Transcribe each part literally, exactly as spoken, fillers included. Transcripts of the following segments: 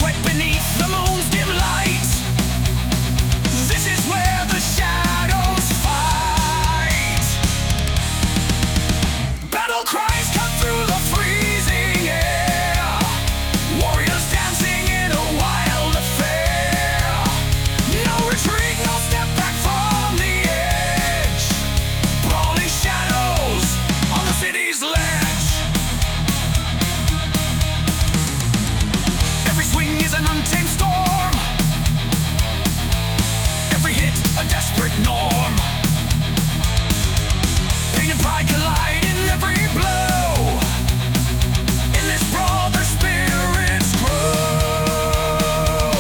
right beneath the moon's dim light. This is where the shadows fight. Battle cries cut through the freezing air. Warriors dancing in a wild affair. No retreat, no step back from the edge. Brawling shadows on the city's ledge. Every swing is an untamed storm. Every hit a desperate norm. Pain and pride collide in every blow. In this brawl their spirits grow.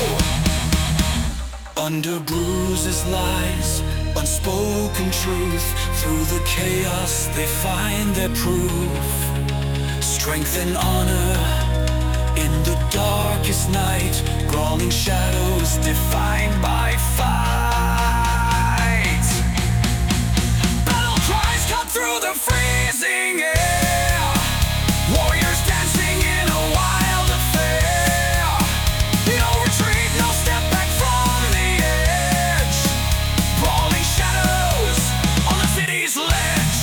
Under bruises lies unspoken truth. Through the chaos they find their proof. Strength and honor in the darkest night. Brawling shadows defined by fight. Battle cries cut through the freezing air. Warriors dancing in a wild affair. No retreat, no step back from the edge. Brawling shadows on the city's ledge.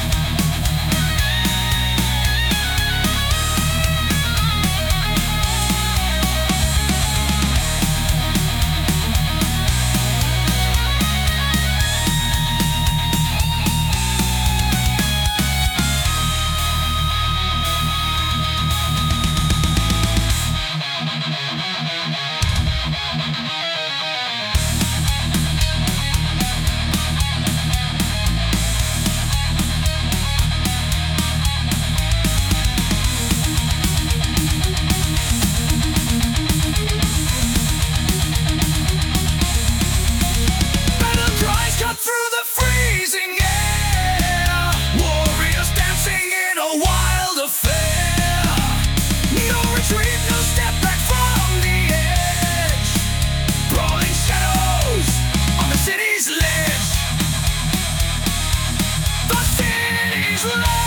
Through the freezing air. Warriors dancing in a wild affair. No retreat, no step back from the edge. Brawling shadows on the city's ledge. The city's ledge.